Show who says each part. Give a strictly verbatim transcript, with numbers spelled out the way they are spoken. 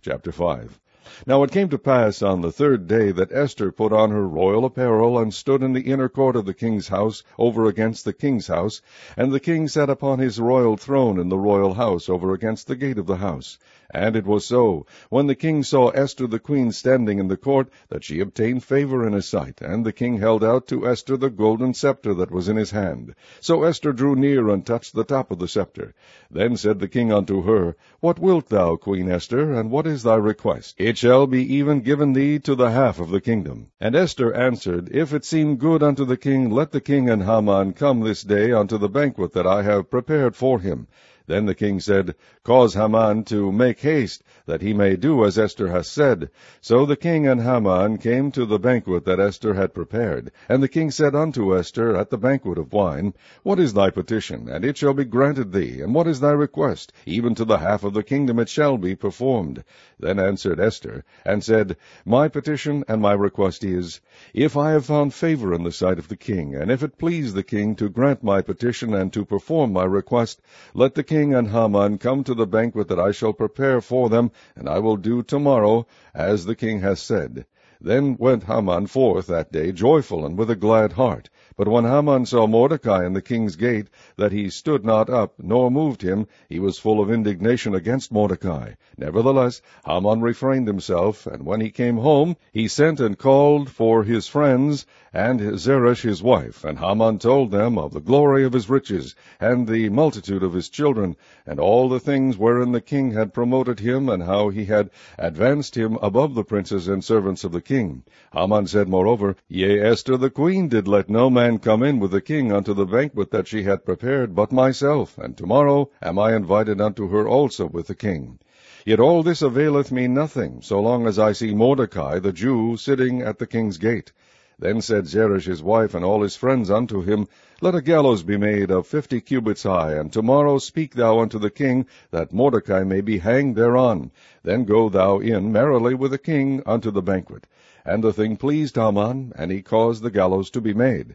Speaker 1: Chapter five. Now it came to pass on the third day that Esther put on her royal apparel, and stood in the inner court of the king's house, over against the king's house. And the king sat upon his royal throne in the royal house, over against the gate of the house. And it was so, when the king saw Esther the queen standing in the court, that she obtained favor in his sight. And the king held out to Esther the golden scepter that was in his hand. So Esther drew near, and touched the top of the scepter. Then said the king unto her, What wilt thou, Queen Esther, and what is thy request? It shall be even given thee to the half of the kingdom. And Esther answered, If it seem good unto the king, let the king and Haman come this day unto the banquet that I have prepared for him. Then the king said, Cause Haman to make haste, that he may do as Esther hath said. So the king and Haman came to the banquet that Esther had prepared. And the king said unto Esther at the banquet of wine, What is thy petition? And it shall be granted thee. And what is thy request? Even to the half of the kingdom it shall be performed. Then answered Esther, and said, My petition and my request is, If I have found favor in the sight of the king, and if it please the king to grant my petition and to perform my request, let the king and Haman come to the banquet that I shall prepare for them, and I will do tomorrow as the king has said. Then went Haman forth that day joyful and with a glad heart. But when Haman saw Mordecai in the king's gate, that he stood not up, nor moved him, he was full of indignation against Mordecai. Nevertheless, Haman refrained himself, and when he came home, he sent and called for his friends, and Zeresh his wife. And Haman told them of the glory of his riches, and the multitude of his children, and all the things wherein the king had promoted him, and how he had advanced him above the princes and servants of the king. Haman said moreover, Yea, Esther the queen did let no man come in with the king unto the banquet that she had prepared, but myself, and tomorrow am I invited unto her also with the king. Yet all this availeth me nothing, so long as I see Mordecai the Jew sitting at the king's gate. Then said Zeresh his wife and all his friends unto him, Let a gallows be made of fifty cubits high, and tomorrow speak thou unto the king, that Mordecai may be hanged thereon. Then go thou in merrily with the king unto the banquet. And the thing pleased Haman, and he caused the gallows to be made.